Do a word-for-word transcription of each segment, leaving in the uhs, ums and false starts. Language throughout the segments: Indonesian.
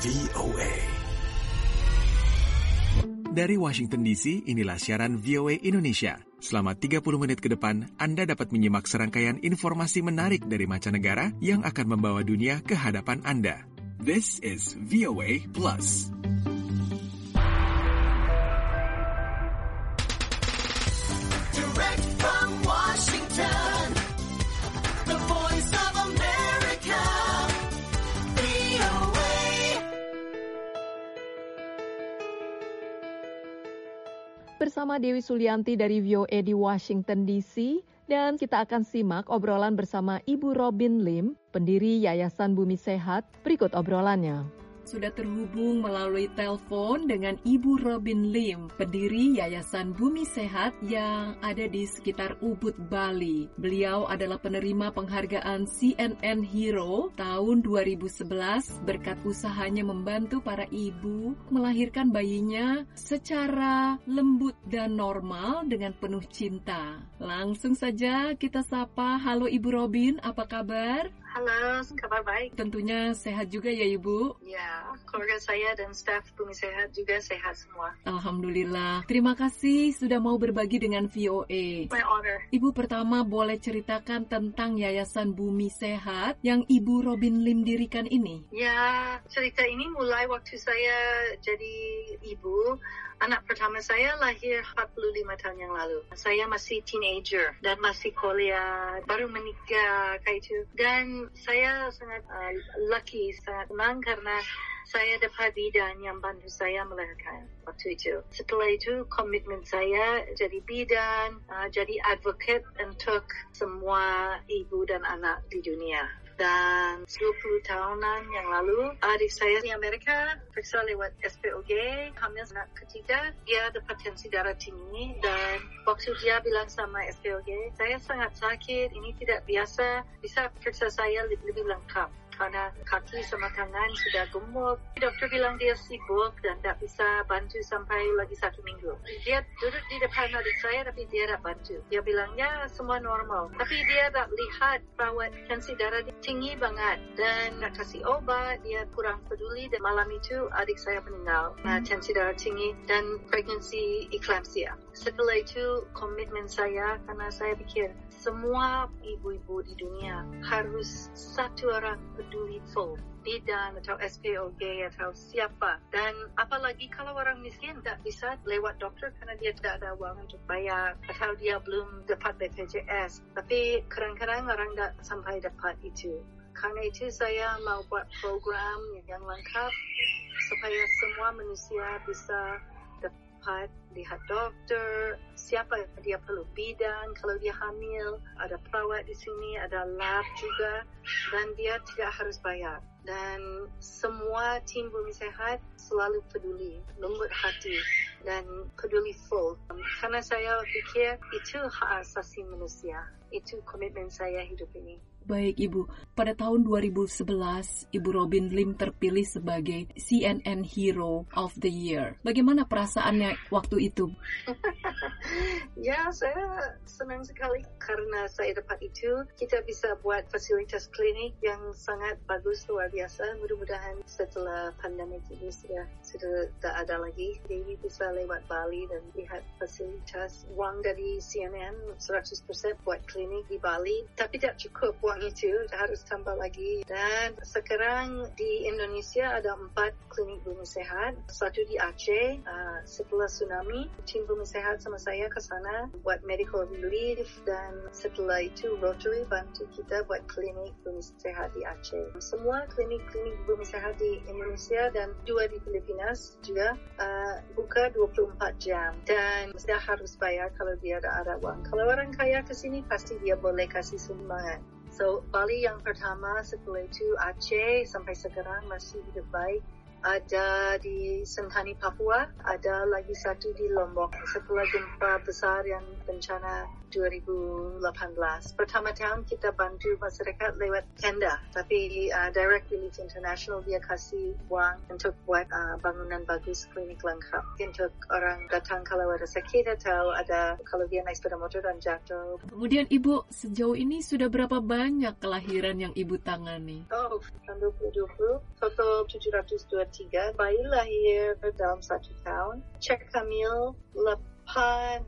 V O A. Dari Washington D C, inilah siaran V O A Indonesia. Selama tiga puluh menit ke depan, Anda dapat menyimak serangkaian informasi menarik dari mancanegara yang akan membawa dunia ke hadapan Anda. This is V O A Plus. Direct from Washington, the voice of America, V O A. Bersama Dewi Sulianti dari V O A di Washington D C, dan kita akan simak obrolan bersama Ibu Robin Lim, pendiri Yayasan Bumi Sehat. Berikut obrolannya. Sudah terhubung melalui telepon dengan Ibu Robin Lim, pendiri Yayasan Bumi Sehat yang ada di sekitar Ubud, Bali. Beliau adalah penerima penghargaan C N N Hero tahun dua ribu sebelas berkat usahanya membantu para ibu melahirkan bayinya secara lembut dan normal dengan penuh cinta. Langsung saja kita sapa, halo Ibu Robin, apa kabar? Halo, kabar baik. Tentunya sehat juga ya Ibu? Ya, keluarga saya dan staf Bumi Sehat juga sehat semua. Alhamdulillah. Terima kasih sudah mau berbagi dengan V O A. My honor. Ibu pertama boleh ceritakan tentang Yayasan Bumi Sehat yang Ibu Robin Lim dirikan ini? Ya, cerita ini mulai waktu saya jadi ibu. Anak pertama saya lahir empat puluh lima tahun yang lalu. Saya masih teenager dan masih kuliah, baru menikah kayak itu. Dan saya sangat uh, lucky, sangat senang karena saya dapat bidan yang bantu saya melahirkan waktu itu. Setelah itu, komitmen saya jadi bidan, uh, jadi advocate untuk semua ibu dan anak di dunia. Dan dua puluh tahunan yang lalu, adik saya di Amerika periksa lewat S P O G, hamil anak ketiga, dia ada potensi darah tinggi. Dan waktu dia bilang sama S P O G, saya sangat sakit, ini tidak biasa, bisa periksa saya lebih, lebih lengkap. Karena kaki sama tangan sudah gemuk. Dokter bilang dia sibuk dan tak bisa bantu sampai lagi satu minggu. Dia duduk di depan adik saya tapi dia tak bantu. Dia bilang, ya semua normal. Tapi dia tak lihat bahwa tensi darah dia tinggi banget. Dan nak kasih obat, dia kurang peduli. Dan malam itu adik saya meninggal. Nah, tensi darah tinggi dan pregnancy eclampsia. Setelah itu komitmen saya karena saya pikir semua ibu-ibu di dunia harus satu orang peduli full, bidan atau S P O G atau siapa. Dan apalagi kalau orang miskin tak bisa lewat dokter karena dia tidak ada uang untuk bayar atau dia belum dapat B P J S. Tapi kadang-kadang orang tak sampai dapat itu. Karena itu saya mau buat program yang lengkap supaya semua manusia bisa dapat lihat dokter, siapa dia perlu bidan, kalau dia hamil, ada perawat di sini, ada lab juga, dan dia tidak harus bayar. Dan semua tim Bumi Sehat selalu peduli, lembut hati, dan peduli full. Karena saya pikir itu hak asasi manusia, itu komitmen saya hidup ini. Baik Ibu, pada tahun dua ribu sebelas, Ibu Robin Lim terpilih sebagai C N N Hero of the Year. Bagaimana perasaannya waktu itu? Ya, saya senang sekali karena saya dapat itu. Kita bisa buat fasilitas klinik yang sangat bagus, luar biasa. Mudah-mudahan setelah pandemi ini sudah sudah tak ada lagi. Jadi bisa lewat Bali dan lihat fasilitas. Uang dari C N N seratus persen buat klinik di Bali. Tapi tak cukup uang itu, harus tambah lagi. Dan sekarang di Indonesia ada empat klinik Bumi Sehat. Satu di Aceh, uh, setelah tsunami, tim Bumi Sehat sama saya ke sana buat medical relief. Dan setelah itu Rotary bantu kita buat klinik Bumi Sehat di Aceh. Semua klinik-klinik Bumi Sehat di Indonesia dan dua di Pilipinas juga uh, buka dua puluh empat jam. Dan tidak harus bayar kalau dia ada, ada uang. Kalau orang kaya ke sini pasti dia boleh kasih sumbangan. So, Bali yang pertama, setelah itu Aceh sampai sekarang masih hidup baik. Ada di Sentani, Papua, ada lagi satu di Lombok. Setelah gempa besar yang bencana dua ribu lapan belas. Pertama tahun kita bantu masyarakat lewat tenda, tapi uh, Direct Relief International dia kasih uang untuk buat uh, bangunan bagus, klinik lengkap. Untuk orang datang kalau ada sakit atau ada kalau dia naik sepeda motor dan jatuh. Kemudian Ibu, sejauh ini sudah berapa banyak kelahiran yang Ibu tangani? Oh, COVID tahun dua ribu dua puluh, total tujuh ratus dua puluh tiga bayi lahir dalam satu tahun. Cek hamil delapan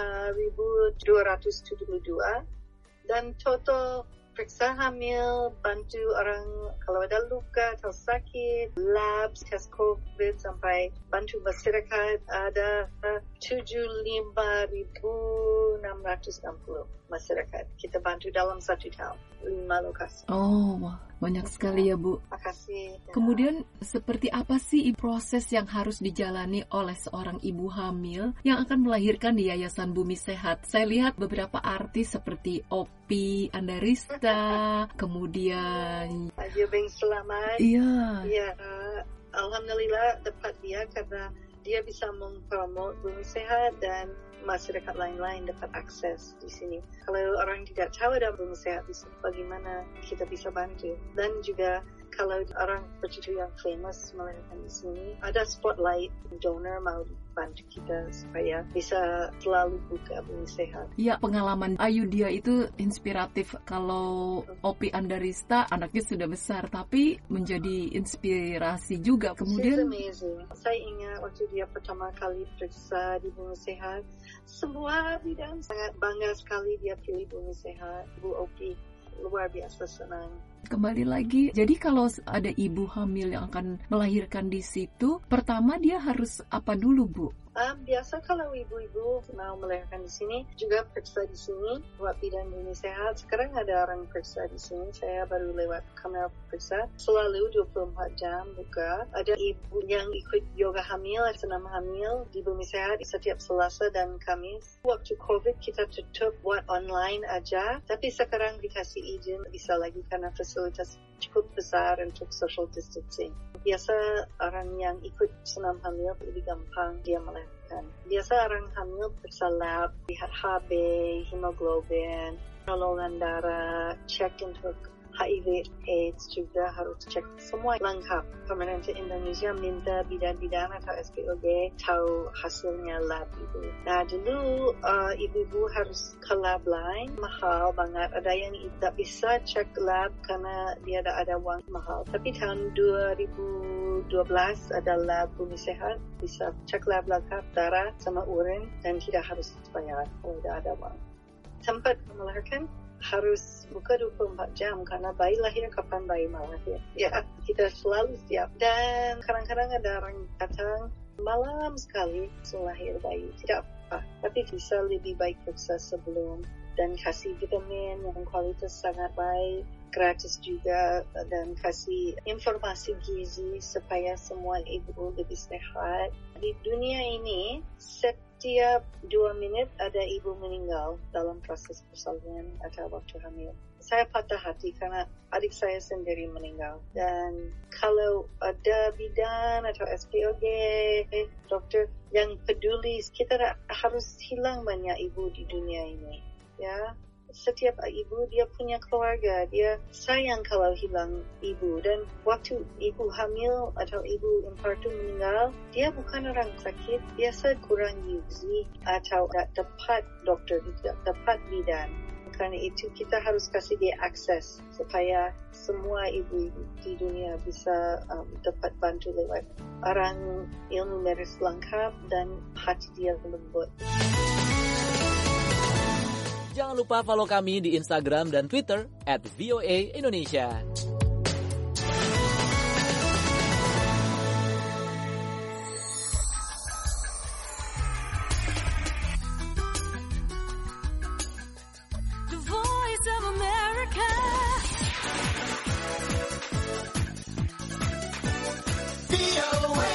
ribu dua ratus tujuh puluh dua dan total periksa hamil, bantu orang kalau ada luka atau sakit, lab, tes COVID sampai bantu masyarakat ada tujuh puluh lima ribu enam ratus enam puluh masyarakat. Kita bantu dalam satu tahun, lima lokasi. Oh, wah, banyak sekali ya, Bu. Makasih. Ya. Kemudian, seperti apa sih proses yang harus dijalani oleh seorang ibu hamil yang akan melahirkan di Yayasan Bumi Sehat? Saya lihat beberapa artis seperti Opi Andarista, kemudian... Aja Beng selamat. Iya. Ya, alhamdulillah dapat dia karena dia bisa mempromot Bumi Sehat dan masyarakat lain-lain dapat akses di sini. Kalau orang tidak tahu ada Bumi Sehat di sini, bagaimana kita bisa bantu? Dan juga kalau orang bercucu yang famous melahirkan di sini, ada spotlight donor mau bantu kita supaya bisa selalu buka Bumi Sehat. Ya, pengalaman Ayudhya itu inspiratif. Kalau Opi Andarista anaknya sudah besar, tapi menjadi inspirasi juga. Kemudian, She's amazing. Saya ingat waktu dia pertama kali periksa di Bumi Sehat, semua bidan sangat bangga sekali dia pilih Bumi Sehat. Bu Opi luar biasa senang. Kembali lagi, jadi kalau ada ibu hamil yang akan melahirkan di situ, pertama dia harus apa dulu, Bu? Um, biasa kalau ibu-ibu mau melahirkan di sini, juga periksa di sini buat bidan Bumi Sehat. Sekarang ada orang periksa di sini, saya baru lewat kamera periksa. Selalu dua puluh empat jam buka. Ada ibu yang ikut yoga hamil, senam hamil di Bumi Sehat setiap Selasa dan Kamis. Waktu COVID kita tutup buat online aja, tapi sekarang dikasih izin bisa lagi karena fasilitas cukup besar untuk social distancing. Biasa orang yang ikut senam hamil lebih gampang dia melahirkan. Biasa orang hamil periksa lab, lihat H B, hemoglobin, golongan darah, cek untuk H I V AIDS juga harus cek semua lengkap. Pemerintah Indonesia minta bidan-bidan atau S P O G tahu hasilnya lab itu. Nah dulu uh, ibu-ibu harus ke lab lain, mahal banget. Ada yang tidak bisa cek lab karena dia ada ada uang mahal. Tapi tahun dua ribu dua belas ada lab Bumi Sehat, bisa cek lab lengkap darah sama urin dan tidak harus bayar kalau tidak ada uang. Tempat melahirkan harus buka dua puluh empat jam karena bayi lahir kapan bayi mau lahir. Ya, kita selalu siap. Dan kadang-kadang ada orang datang malam sekali sebelum lahir bayi. Tidak apa, tapi bisa lebih baik periksa sebelum dan kasih vitamin yang kualitas sangat baik, gratis juga, dan kasih informasi gizi supaya semua ibu lebih sehat. Di dunia ini, setiap dua menit ada ibu meninggal dalam proses persalinan atau waktu hamil. Saya patah hati karena adik saya sendiri meninggal. Dan kalau ada bidan atau S P O G, dokter yang peduli, kita harus hilang banyak ibu di dunia ini. Ya, setiap ibu dia punya keluarga, dia sayang kalau hilang ibu. Dan waktu ibu hamil atau ibu infartu meninggal, dia bukan orang sakit, biasa kurang gizi atau tak tepat dokter, tidak tepat bidan. Karena itu kita harus kasih dia akses supaya semua ibu di dunia bisa um, dapat bantu lewat orang ilmu medis lengkap dan hati dia lembut. Jangan lupa follow kami di Instagram dan Twitter at V O A Indonesia. The Voice of America. V O A.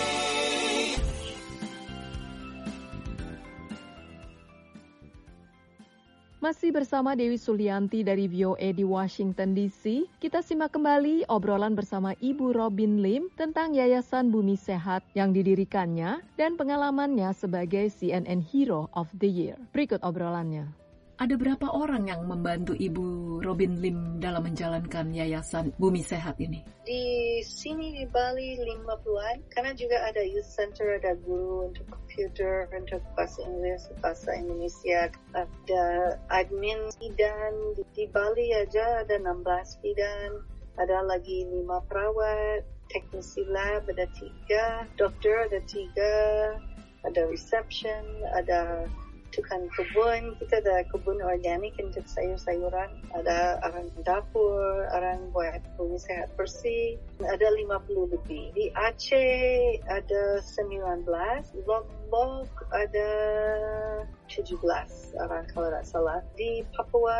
Masih bersama Dewi Sulianti dari V O A di Washington D C, kita simak kembali obrolan bersama Ibu Robin Lim tentang Yayasan Bumi Sehat yang didirikannya dan pengalamannya sebagai C N N Hero of the Year. Berikut obrolannya. Ada berapa orang yang membantu Ibu Robin Lim dalam menjalankan Yayasan Bumi Sehat ini? Di sini di Bali lima puluhan, karena juga ada youth center, ada guru untuk komputer, untuk bahasa Inggris, bahasa Indonesia, ada admin bidan. Di Bali aja ada enam belas bidan, Ada lagi lima perawat, teknisi lab ada tiga, dokter ada tiga, ada reception, ada tukang kebun. Kita ada kebun organik untuk sayur-sayuran. Ada orang dapur, orang buat bumi sehat bersih. Ada lima puluh lebih. Di Aceh ada sembilan belas, Lombok ada tujuh belas orang kalau tak salah. Di Papua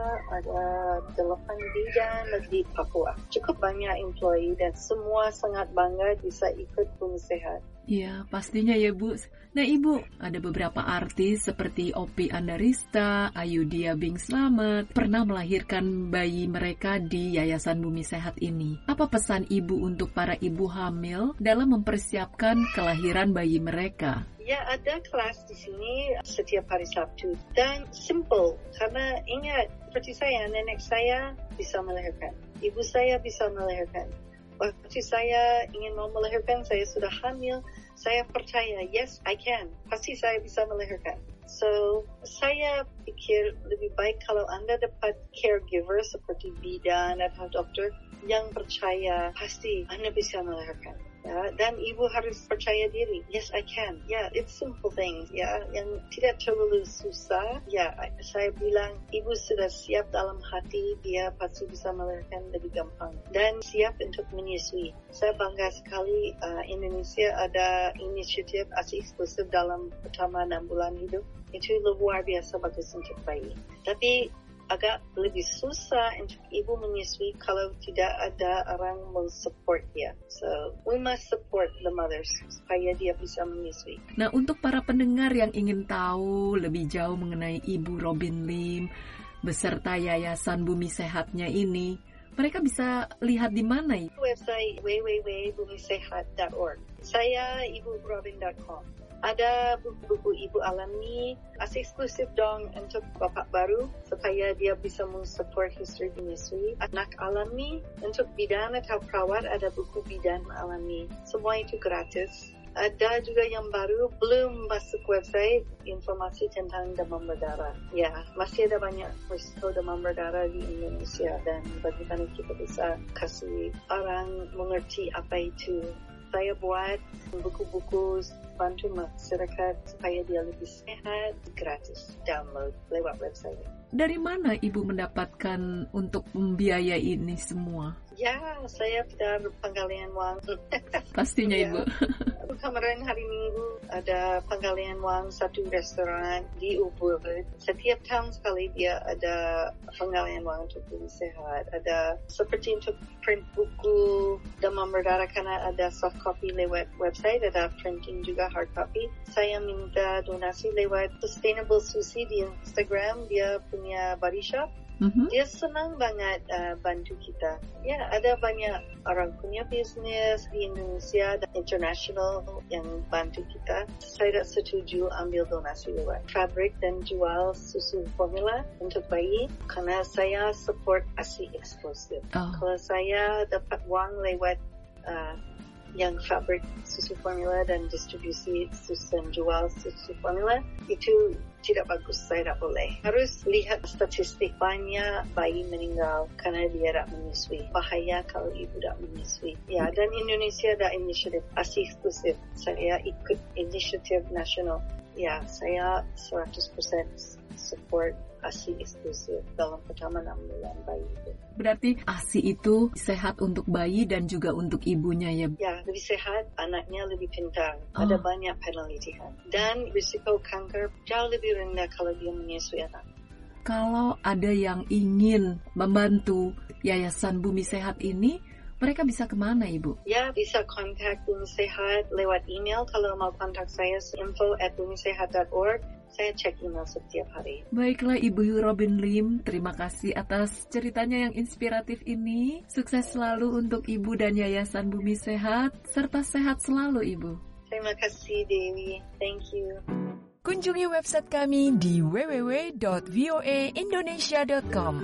ada delapan bidan di Papua. Cukup banyak employee dan semua sangat bangga bisa ikut bumi sehat. Ya, pastinya ya Bu. Nah Ibu, ada beberapa artis seperti Opi Andarista, Ayudhya Bing Slamet pernah melahirkan bayi mereka di Yayasan Bumi Sehat ini. Apa pesan Ibu untuk para ibu hamil dalam mempersiapkan kelahiran bayi mereka? Ya, ada kelas di sini setiap hari Sabtu dan simple karena ingat seperti saya, nenek saya bisa melahirkan, ibu saya bisa melahirkan. Waktu saya ingin mau melahirkan, saya sudah hamil, saya percaya, yes, I can. Pasti saya bisa melahirkan. So, saya pikir lebih baik kalau Anda dapat caregiver seperti bidan atau dokter yang percaya, pasti Anda bisa melahirkan. Ya, dan ibu harus percaya diri. Yes, I can. Ya, yeah, it's simple things. Ya, yeah, yang tidak terlalu susah. Ya, yeah, saya bilang ibu sudah siap dalam hati. Dia pasti bisa melahirkan lebih gampang dan siap untuk menyusui. Saya bangga sekali uh, Indonesia ada inisiatif A S I eksklusif dalam pertama enam bulan hidup. Itu luar biasa bagus untuk bayi. Tapi agak lebih susah untuk ibu menyusui kalau tidak ada orang men-support dia. So, we must support the mothers supaya dia bisa menyusui. Nah, untuk para pendengar yang ingin tahu lebih jauh mengenai Ibu Robin Lim beserta Yayasan Bumi Sehatnya ini, mereka bisa lihat di mana? Website w w w dot bumi sehat dot org. Saya ibu robin dot com. Ada buku-buku ibu alami, as eksklusif dong untuk bapak baru supaya dia bisa mensupport history menyusui. Anak alami untuk bidan atau perawat ada buku bidan alami. Semua itu gratis. Ada juga yang baru belum masuk website informasi tentang demam berdarah. Ya, masih ada banyak risiko demam berdarah di Indonesia dan bagaimana kita bisa kasih orang mengerti apa itu. Saya buat buku-buku bantu masyarakat supaya dia lebih sehat, gratis, download lewat website. Dari mana Ibu mendapatkan untuk membiayai ini semua? Ya, saya dari penggalian wang. Pastinya ya. Ibu. Kemarin hari Minggu ada penggalian wang satu restoran di Ubud. Setiap tahun sekali dia ada penggalian wang untuk bumi sehat. Ada seperti untuk print buku demam berdarah karena ada soft copy lewat website, ada printing juga hard copy. Saya minta donasi lewat Sustainable Susi di Instagram, dia punya body shop. Mm-hmm. Dia senang banget uh, bantu kita. Ya, ada banyak orang punya bisnis di Indonesia dan international yang bantu kita. Saya tak setuju ambil donasi lewat fabrik dan jual susu formula untuk bayi karena saya support A S I eksklusif. Oh. Kalau saya dapat wang lewat uh, yang fabrik susu formula dan distribusi susu dan jual susu formula, itu tidak bagus, saya tak boleh. Harus lihat statistik banyak bayi meninggal karena dia tak menyusui. Bahaya kalau ibu tak menyusui. Ya, dan Indonesia ada inisiatif A S I eksklusif. Saya ikut inisiatif nasional. Ya, saya seratus persen support A S I eksklusif dalam pertama enam bulan bayi itu. Berarti A S I itu sehat untuk bayi dan juga untuk ibunya ya? Ya, lebih sehat, anaknya lebih pintar. Oh. Ada banyak penelitian. Dan risiko kanker jauh lebih rendah kalau dia menyusui anak. Kalau ada yang ingin membantu Yayasan Bumi Sehat ini, mereka bisa kemana Ibu? Ya, bisa kontak Bumi Sehat lewat email. Kalau mau kontak saya, info at bumi sehat dot org. Saya cek email setiap hari. Baiklah Ibu Robin Lim, terima kasih atas ceritanya yang inspiratif ini. Sukses selalu untuk Ibu dan Yayasan Bumi Sehat, serta sehat selalu Ibu. Terima kasih Dewi, thank you. Kunjungi website kami di w w w dot v o a indonesia dot com.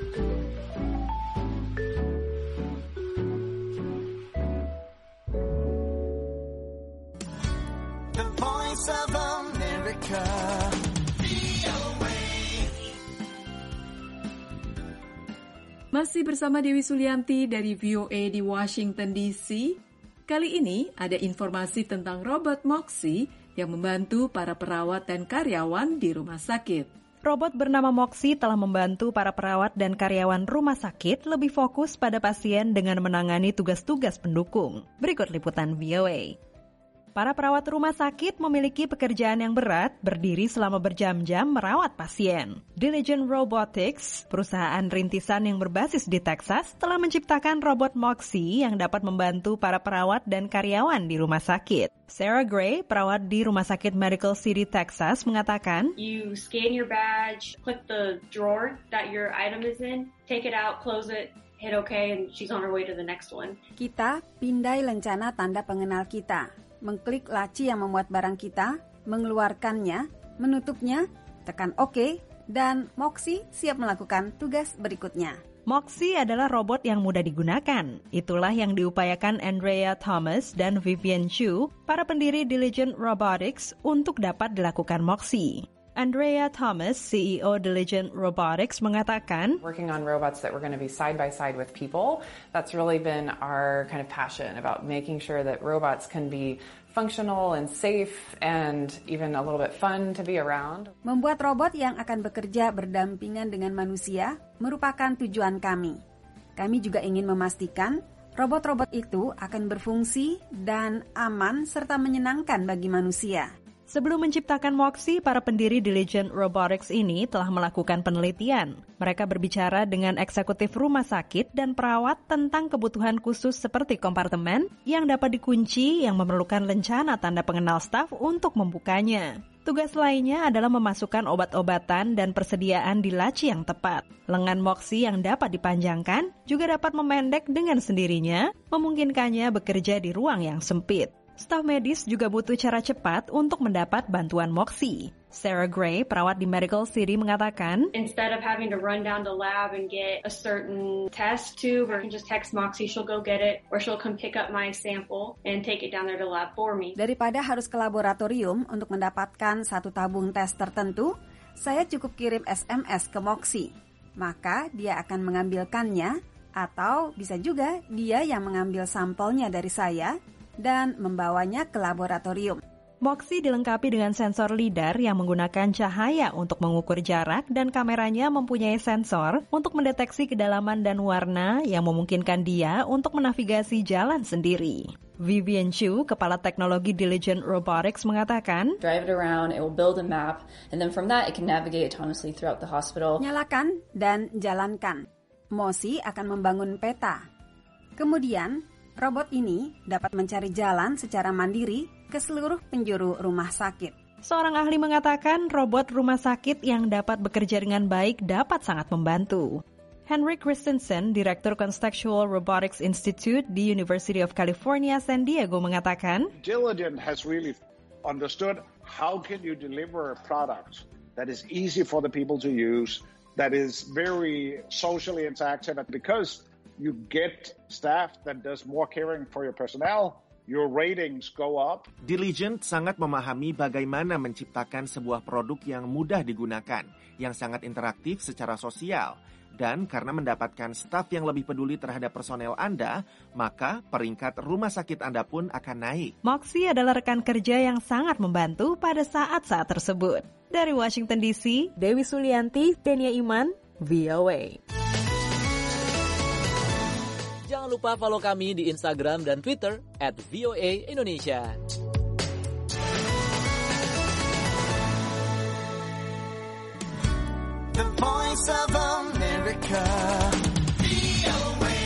The Voice of America. Masih bersama Dewi Sulianti dari V O A di Washington D C. Kali ini ada informasi tentang robot Moxie yang membantu para perawat dan karyawan di rumah sakit. Robot bernama Moxie telah membantu para perawat dan karyawan rumah sakit lebih fokus pada pasien dengan menangani tugas-tugas pendukung. Berikut liputan V O A. Para perawat rumah sakit memiliki pekerjaan yang berat, berdiri selama berjam-jam merawat pasien. Diligent Robotics, perusahaan rintisan yang berbasis di Texas, telah menciptakan robot Moxie yang dapat membantu para perawat dan karyawan di rumah sakit. Sarah Gray, perawat di Rumah Sakit Medical City, Texas, mengatakan, You scan your badge, click the drawer that your item is in, take it out, close it, hit OK, and she's on her way to the next one. Kita pindai lencana tanda pengenal kita. Mengklik laci yang memuat barang kita, mengeluarkannya, menutupnya, tekan OK, dan Moxie siap melakukan tugas berikutnya. Moxie adalah robot yang mudah digunakan. Itulah yang diupayakan Andrea Thomas dan Vivian Chu, para pendiri Diligent Robotics, untuk dapat dilakukan Moxie. Andrea Thomas, C E O Diligent Robotics, mengatakan, Working on robots that we're going to be side by side with people, that's really been our kind of passion about making sure that robots can be functional and safe and even a little bit fun to be around. Membuat robot yang akan bekerja berdampingan dengan manusia merupakan tujuan kami. Kami juga ingin memastikan robot-robot itu akan berfungsi dan aman serta menyenangkan bagi manusia. Sebelum menciptakan Moxie, para pendiri Diligent Robotics ini telah melakukan penelitian. Mereka berbicara dengan eksekutif rumah sakit dan perawat tentang kebutuhan khusus seperti kompartemen yang dapat dikunci yang memerlukan lencana tanda pengenal staf untuk membukanya. Tugas lainnya adalah memasukkan obat-obatan dan persediaan di laci yang tepat. Lengan Moxie yang dapat dipanjangkan juga dapat memendek dengan sendirinya, memungkinkannya bekerja di ruang yang sempit. Staf medis juga butuh cara cepat untuk mendapat bantuan Moxie. Sarah Gray, perawat di Medical City, mengatakan, Instead of having to run down the lab and get a certain test tube, or I can just text Moxie, she'll go get it, or she'll come pick up my sample and take it down there to the lab for me. Daripada harus ke laboratorium untuk mendapatkan satu tabung tes tertentu, saya cukup kirim S M S ke Moxie. Maka dia akan mengambilkannya, atau bisa juga dia yang mengambil sampelnya dari saya dan membawanya ke laboratorium. Moxie dilengkapi dengan sensor lidar yang menggunakan cahaya untuk mengukur jarak dan kameranya mempunyai sensor untuk mendeteksi kedalaman dan warna yang memungkinkan dia untuk menavigasi jalan sendiri. Vivian Chu, kepala teknologi Diligent Robotics, mengatakan, Drive it around, it will build a map, and then from that it can navigate autonomously throughout the hospital. Nyalakan dan jalankan. Moxie akan membangun peta. Kemudian, robot ini dapat mencari jalan secara mandiri ke seluruh penjuru rumah sakit. Seorang ahli mengatakan robot rumah sakit yang dapat bekerja dengan baik dapat sangat membantu. Henry Christensen, Direktur Contextual Robotics Institute di University of California, San Diego, mengatakan, Diligent has really understood how can you deliver a product that is easy for the people to use, that is very socially interactive, because you get staff that does more caring for your personnel, your ratings go up. Diligent sangat memahami bagaimana menciptakan sebuah produk yang mudah digunakan, yang sangat interaktif secara sosial. Dan karena mendapatkan staf yang lebih peduli terhadap personel Anda, maka peringkat rumah sakit Anda pun akan naik. Moxie adalah rekan kerja yang sangat membantu pada saat-saat tersebut. Dari Washington D C, Dewi Sulianti, Denia Iman, V O A. Jangan lupa follow kami di Instagram dan Twitter at V O A Indonesia. The Voice of America. V O A.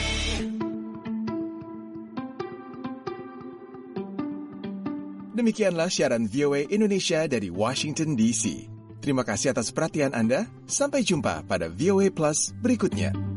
Demikianlah siaran V O A Indonesia dari Washington D C. Terima kasih atas perhatian Anda. Sampai jumpa pada V O A Plus berikutnya.